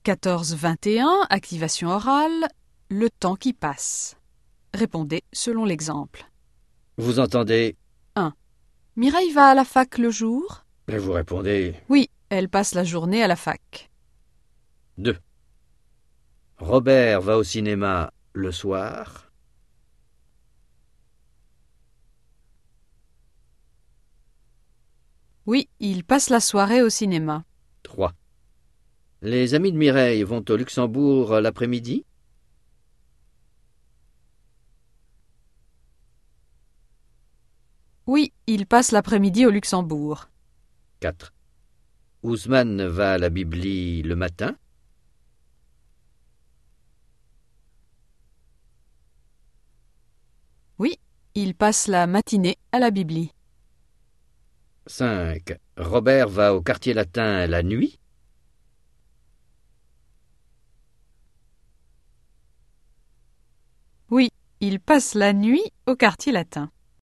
14-21, activation orale, le temps qui passe. Répondez selon l'exemple. Vous entendez? 1. Mireille va à la fac le jour? Et vous répondez? Oui, elle passe la journée à la fac. 2. Robert va au cinéma le soir? Oui, il passe la soirée au cinéma. 3. Les amis de Mireille vont au Luxembourg l'après-midi? Oui, il passe l'après-midi au Luxembourg. 4. Ousmane va à la Bibli le matin? Oui, il passe la matinée à la Bibli. 5. Robert va au quartier latin la nuit? Oui, il passe la nuit au quartier latin.